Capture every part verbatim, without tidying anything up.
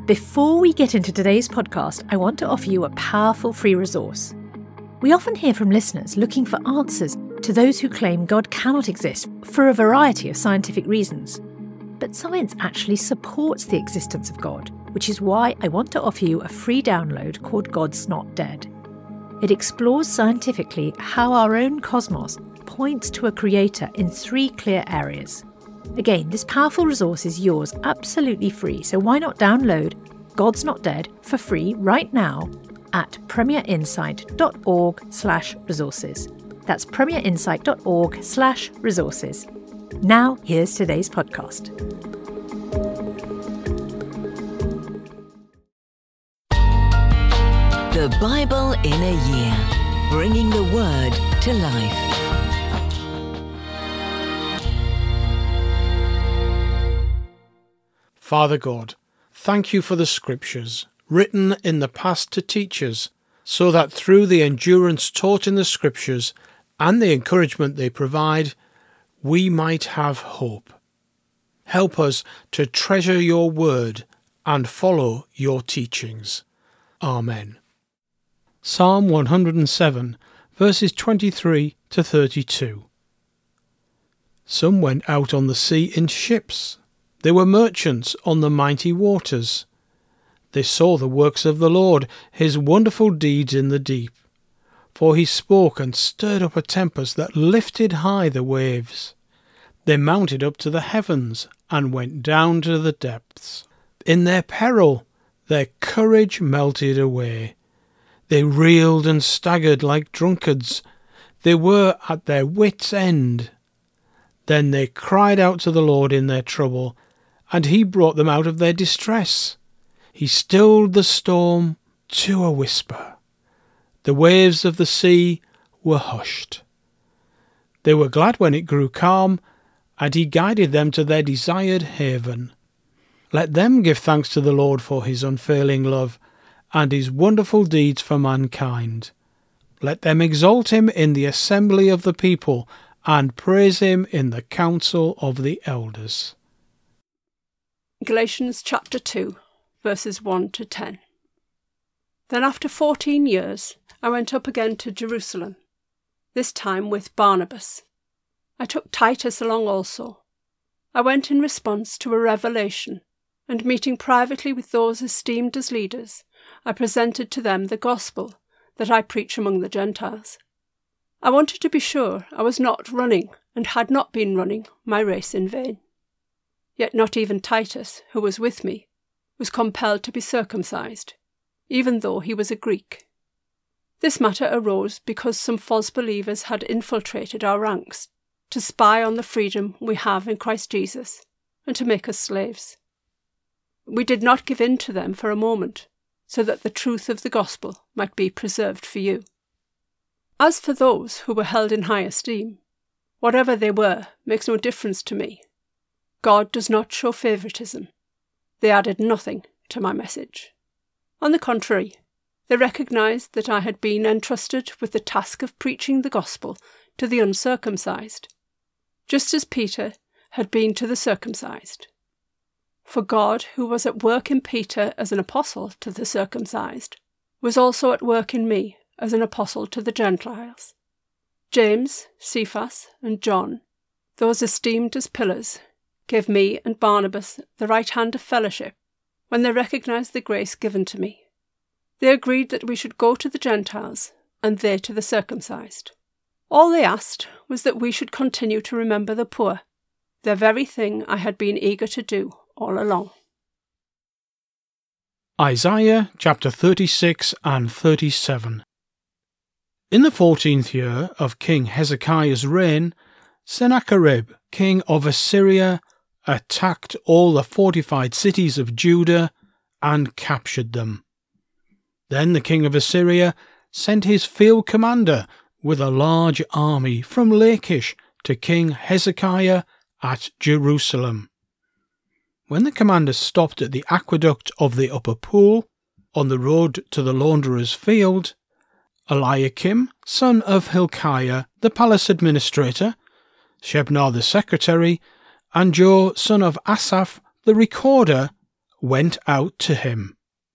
Before we get into today's podcast, I want to offer you a powerful free resource. We often hear from listeners looking for answers to those who claim God cannot exist for a variety of scientific reasons. But science actually supports the existence of God, which is why I want to offer you a free download called God's Not Dead. It explores scientifically how our own cosmos points to a creator in three clear areas. Again, this powerful resource is yours absolutely free, so why not download God's Not Dead for free right now at premierinsight.org slash resources. That's premierinsight.org slash resources. Now, here's today's podcast. The Bible in a Year, bringing the Word to life. Father God, thank you for the Scriptures, written in the past to teach us, so that through the endurance taught in the Scriptures and the encouragement they provide, we might have hope. Help us to treasure your word and follow your teachings. Amen. Psalm one hundred seven, verses twenty-three to thirty-two. Some went out on the sea in ships. They were merchants on the mighty waters. They saw the works of the Lord, his wonderful deeds in the deep. For he spoke and stirred up a tempest that lifted high the waves. They mounted up to the heavens and went down to the depths. In their peril their courage melted away. They reeled and staggered like drunkards. They were at their wits' end. Then they cried out to the Lord in their trouble, and he brought them out of their distress. He stilled the storm to a whisper. The waves of the sea were hushed. They were glad when it grew calm, and he guided them to their desired haven. Let them give thanks to the Lord for his unfailing love, and his wonderful deeds for mankind. Let them exalt him in the assembly of the people, and praise him in the council of the elders. Galatians chapter two, verses one to ten. Then after fourteen years I went up again to Jerusalem, this time with Barnabas. I took Titus along also. I went in response to a revelation, and meeting privately with those esteemed as leaders, I presented to them the gospel that I preach among the Gentiles. I wanted to be sure I was not running, and had not been running, my race in vain. Yet not even Titus, who was with me, was compelled to be circumcised, even though he was a Greek. This matter arose because some false believers had infiltrated our ranks to spy on the freedom we have in Christ Jesus and to make us slaves. We did not give in to them for a moment, so that the truth of the gospel might be preserved for you. As for those who were held in high esteem, whatever they were makes no difference to me. God does not show favoritism. They added nothing to my message. On the contrary, they recognized that I had been entrusted with the task of preaching the gospel to the uncircumcised, just as Peter had been to the circumcised. For God, who was at work in Peter as an apostle to the circumcised, was also at work in me as an apostle to the Gentiles. James, Cephas, and John, those esteemed as pillars, gave me and Barnabas the right hand of fellowship when they recognized the grace given to me. They agreed that we should go to the Gentiles, and they to the circumcised. All they asked was that we should continue to remember the poor, the very thing I had been eager to do all along. Isaiah chapter thirty-six and thirty-seven. In the fourteenth year of King Hezekiah's reign, Sennacherib, king of Assyria, attacked all the fortified cities of Judah and captured them. Then the king of Assyria sent his field commander with a large army from Lachish to King Hezekiah at Jerusalem. When the commander stopped at the aqueduct of the upper pool, on the road to the launderer's field, Eliakim, son of Hilkiah, the palace administrator, Shebna the secretary, and Joe, son of Asaph, the recorder, went out to him.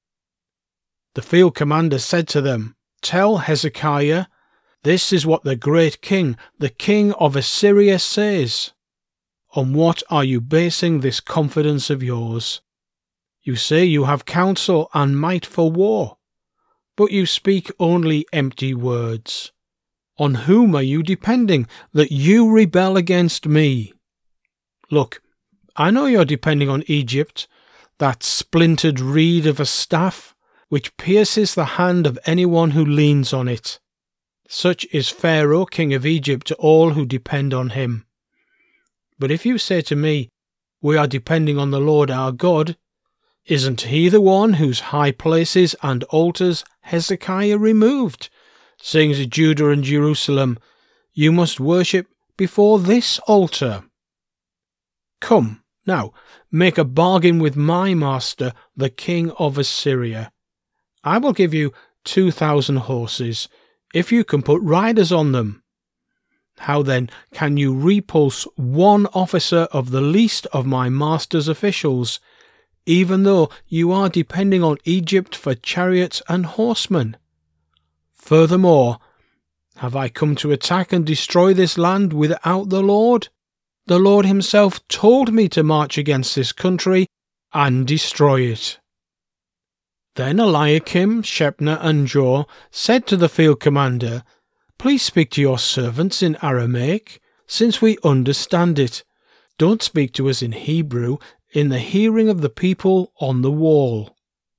The field commander said to them, "Tell Hezekiah, this is what the great king, the king of Assyria, says. On what are you basing this confidence of yours? You say you have counsel and might for war, but you speak only empty words. On whom are you depending that you rebel against me? Look, I know you're depending on Egypt, that splintered reed of a staff, which pierces the hand of anyone who leans on it. Such is Pharaoh, king of Egypt, to all who depend on him. But if you say to me, we are depending on the Lord our God, isn't he the one whose high places and altars Hezekiah removed, saying to Judah and Jerusalem, you must worship before this altar? Come, now, make a bargain with my master, the king of Assyria. I will give you two thousand horses, if you can put riders on them. How then can you repulse one officer of the least of my master's officials, even though you are depending on Egypt for chariots and horsemen? Furthermore, have I come to attack and destroy this land without the Lord? The Lord himself told me to march against this country and destroy it." Then Eliakim, Shebna, and Joah said to the field commander, "Please speak to your servants in Aramaic, since we understand it. Don't speak to us in Hebrew, in the hearing of the people on the wall."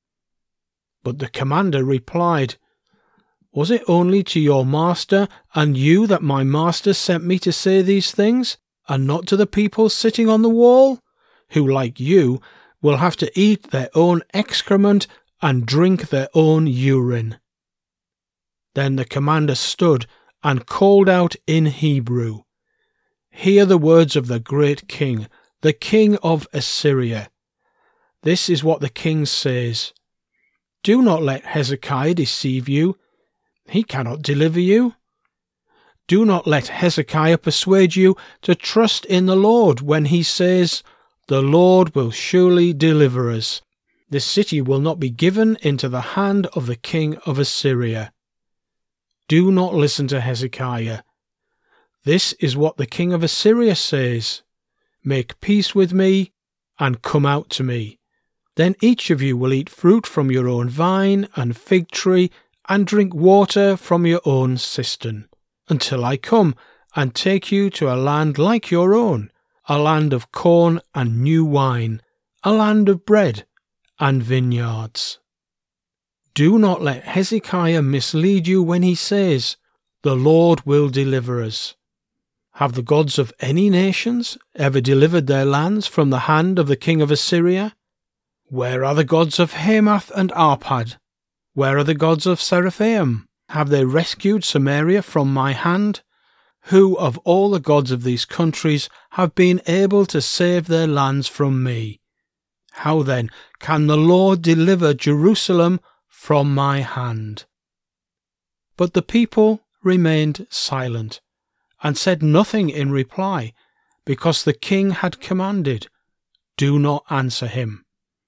But the commander replied, "Was it only to your master and you that my master sent me to say these things, and not to the people sitting on the wall, who, like you, will have to eat their own excrement and drink their own urine?" Then the commander stood and called out in Hebrew, "Hear the words of the great king, the king of Assyria. This is what the king says. Do not let Hezekiah deceive you. He cannot deliver you. Do not let Hezekiah persuade you to trust in the Lord when he says, 'The Lord will surely deliver us. This city will not be given into the hand of the king of Assyria.' Do not listen to Hezekiah. This is what the king of Assyria says. Make peace with me and come out to me. Then each of you will eat fruit from your own vine and fig tree and drink water from your own cistern, until I come and take you to a land like your own, a land of corn and new wine, a land of bread and vineyards. Do not let Hezekiah mislead you when he says, 'The Lord will deliver us.' Have the gods of any nations ever delivered their lands from the hand of the king of Assyria? Where are the gods of Hamath and Arpad? Where are the gods of Seraphaim? Have they rescued Samaria from my hand? Who of all the gods of these countries have been able to save their lands from me? How then can the Lord deliver Jerusalem from my hand?" But the people remained silent, and said nothing in reply, because the king had commanded, "Do not answer him."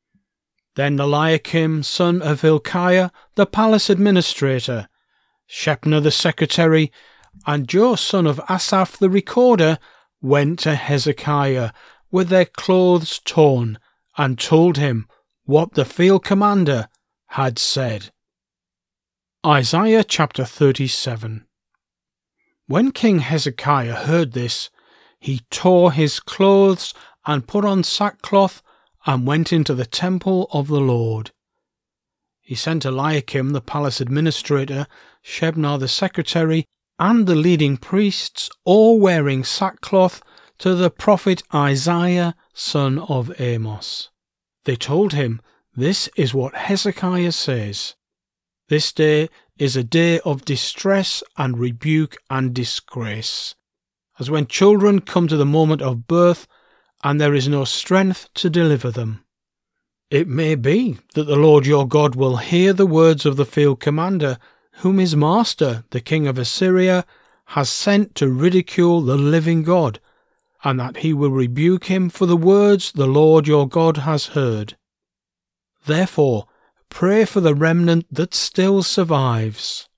Then Eliakim, son of Hilkiah, the palace administrator, Shebna the secretary, and Joah, son of Asaph the recorder, went to Hezekiah with their clothes torn, and told him what the field commander had said. Isaiah chapter thirty-seven. When King Hezekiah heard this, he tore his clothes and put on sackcloth and went into the temple of the Lord. He sent Eliakim the palace administrator, Shebna the secretary, and the leading priests, all wearing sackcloth, to the prophet Isaiah son of Amos. They told him, "This is what Hezekiah says. This day is a day of distress and rebuke and disgrace, as when children come to the moment of birth, and there is no strength to deliver them. It may be that the Lord your God will hear the words of the field commander, whom his master, the king of Assyria, has sent to ridicule the living God, and that he will rebuke him for the words the Lord your God has heard. Therefore, pray for the remnant that still survives."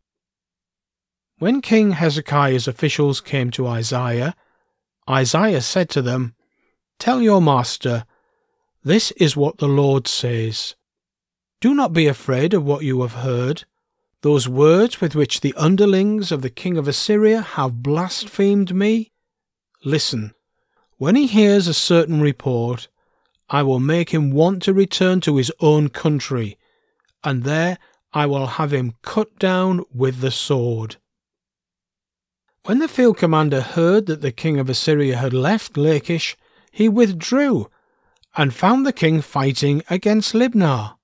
When King Hezekiah's officials came to Isaiah, Isaiah said to them, "Tell your master, this is what the Lord says. Do not be afraid of what you have heard, those words with which the underlings of the king of Assyria have blasphemed me. Listen, when he hears a certain report, I will make him want to return to his own country, and there I will have him cut down with the sword." When the field commander heard that the king of Assyria had left Lachish, he withdrew, and found the king fighting against Libnah.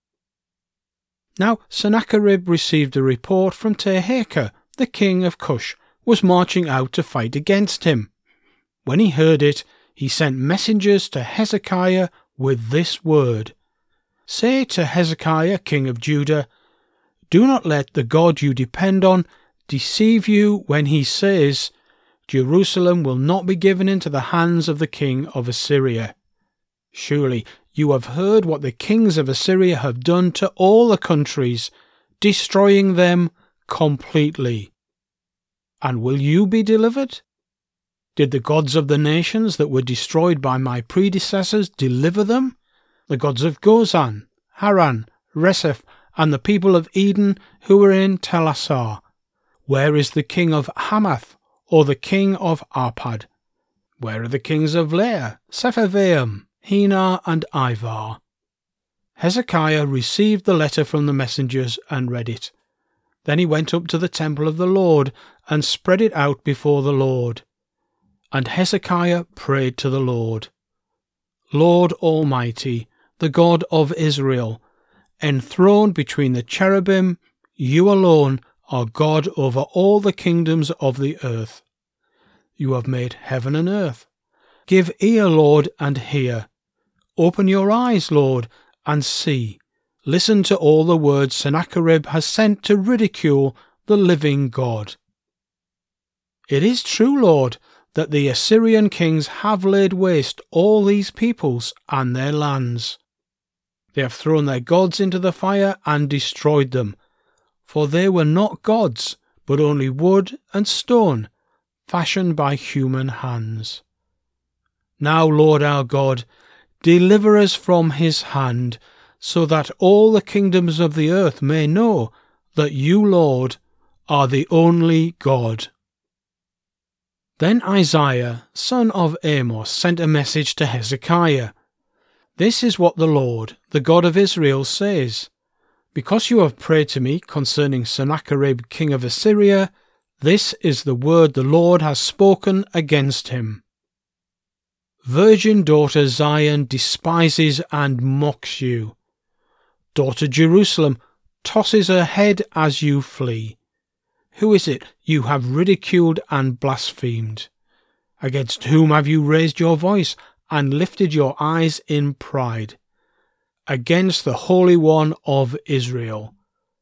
Now Sennacherib received a report from Tirhakah, the king of Cush, was marching out to fight against him. When he heard it, he sent messengers to Hezekiah with this word: "Say to Hezekiah, king of Judah, do not let the God you depend on deceive you when he says, 'Jerusalem will not be given into the hands of the king of Assyria.' Surely you have heard what the kings of Assyria have done to all the countries, destroying them completely. And will you be delivered? Did the gods of the nations that were destroyed by my predecessors deliver them? The gods of Gozan, Haran, Reseph, and the people of Eden who were in Telassar? Where is the king of Hamath, or the king of Arpad? Where are the kings of Lair, Sepharvaim, Henar, and Ivar?" Hezekiah received the letter from the messengers and read it. Then he went up to the temple of the Lord and spread it out before the Lord. And Hezekiah prayed to the Lord, "Lord Almighty, the God of Israel, enthroned between the cherubim, you alone are God over all the kingdoms of the earth. You have made heaven and earth. Give ear, Lord, and hear. Open your eyes, Lord, and see. Listen to all the words Sennacherib has sent to ridicule the living God. It is true, Lord, that the Assyrian kings have laid waste all these peoples and their lands. They have thrown their gods into the fire and destroyed them, for they were not gods, but only wood and stone, fashioned by human hands. Now, Lord our God, deliver us from his hand, so that all the kingdoms of the earth may know that you, Lord, are the only God." Then Isaiah, son of Amos, sent a message to Hezekiah. "This is what the Lord, the God of Israel, says. Because you have prayed to me concerning Sennacherib, king of Assyria, this is the word the Lord has spoken against him. Virgin daughter Zion despises and mocks you. Daughter Jerusalem tosses her head as you flee. Who is it you have ridiculed and blasphemed? Against whom have you raised your voice and lifted your eyes in pride? Against the Holy One of Israel.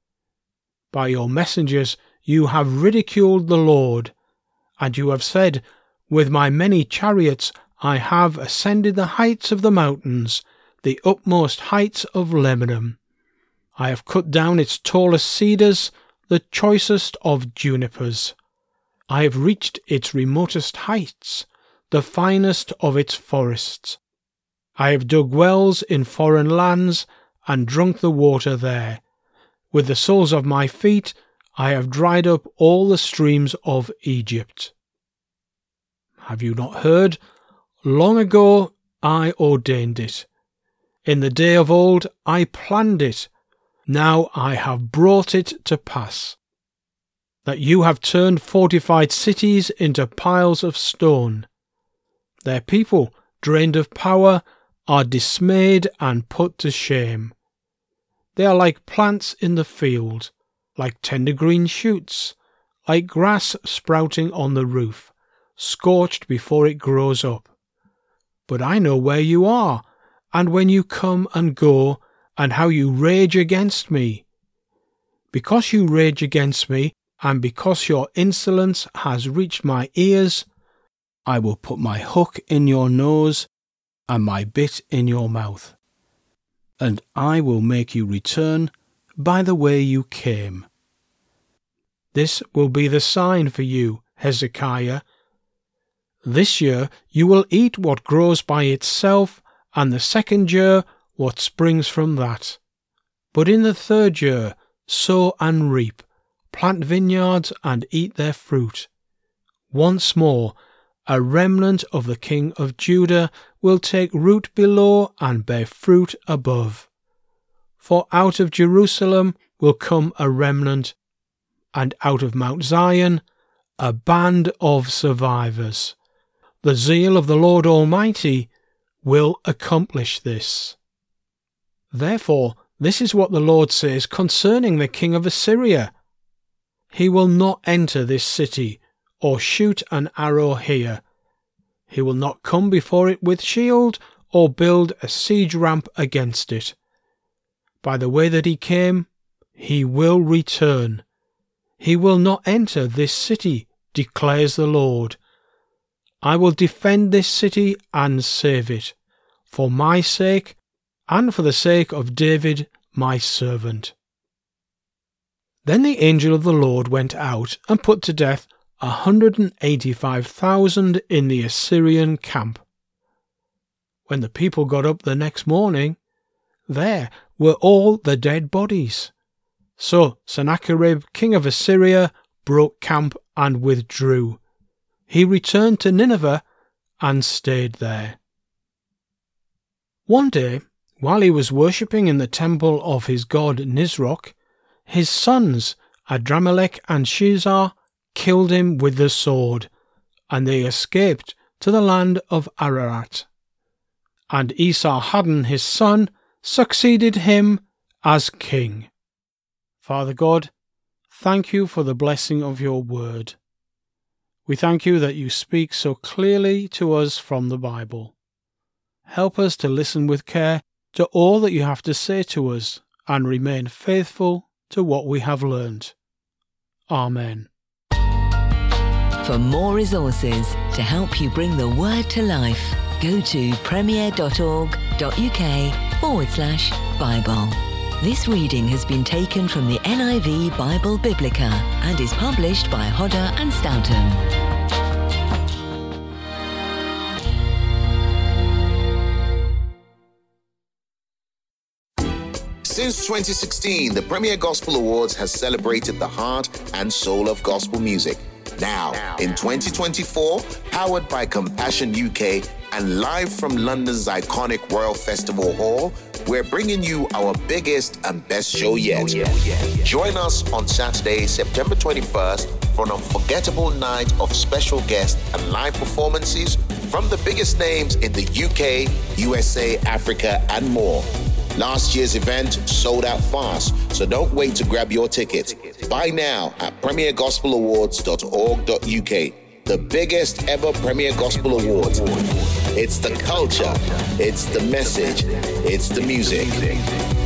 By your messengers you have ridiculed the Lord, and you have said, 'With my many chariots I have ascended the heights of the mountains, the utmost heights of Lebanon. I have cut down its tallest cedars, the choicest of junipers. I have reached its remotest heights, the finest of its forests. I have dug wells in foreign lands and drunk the water there. With the soles of my feet I have dried up all the streams of Egypt. Have you not heard? Long ago I ordained it. In the day of old I planned it. Now I have brought it to pass. That you have turned fortified cities into piles of stone. Their people, drained of power, are dismayed and put to shame. They are like plants in the field, like tender green shoots, like grass sprouting on the roof, scorched before it grows up. But I know where you are, and when you come and go, and how you rage against me. Because you rage against me, and because your insolence has reached my ears, I will put my hook in your nose and my bit in your mouth. and I will make you return by the way you came. This will be the sign for you, Hezekiah. This year you will eat what grows by itself, and the second year what springs from that. But in the third year sow and reap, plant vineyards and eat their fruit. Once more a remnant of the king of Judah will take root below and bear fruit above. For out of Jerusalem will come a remnant, and out of Mount Zion a band of survivors. The zeal of the Lord Almighty will accomplish this. Therefore, this is what the Lord says concerning the king of Assyria. He will not enter this city, or shoot an arrow here. He will not come before it with shield, or build a siege ramp against it. By the way that he came, he will return. He will not enter this city, declares the Lord. I will defend this city and save it, for my sake and for the sake of David my servant. Then the angel of the Lord went out and put to death a hundred and eighty-five thousand in the Assyrian camp. When the people got up the next morning, there were all the dead bodies. So Sennacherib, king of Assyria, broke camp and withdrew. He returned to Nineveh and stayed there. One day, while he was worshipping in the temple of his god Nisroch, his sons Adramelech and Shizar killed him with the sword, and they escaped to the land of Ararat. And Esarhaddon his son succeeded him as king. Father God, thank you for the blessing of your word. We thank you that you speak so clearly to us from the Bible. Help us to listen with care to all that you have to say to us and remain faithful to what we have learned. Amen. For more resources to help you bring the word to life, go to premier.org.uk forward slash Bible. This reading has been taken from the N I V Bible Biblica and is published by Hodder and Stoughton. Since twenty sixteen, the Premier Gospel Awards has celebrated the heart and soul of gospel music. Now, in twenty twenty-four, powered by Compassion U K and live from London's iconic Royal Festival Hall, we're bringing you our biggest and best show yet. Join us on Saturday, September twenty-first for an unforgettable night of special guests and live performances from the biggest names in the U K, U S A, Africa, and more. Last year's event sold out fast, so don't wait to grab your ticket. Buy now at premier gospel awards dot org dot U K. The biggest ever Premier Gospel Awards. It's the culture, it's the message, it's the music.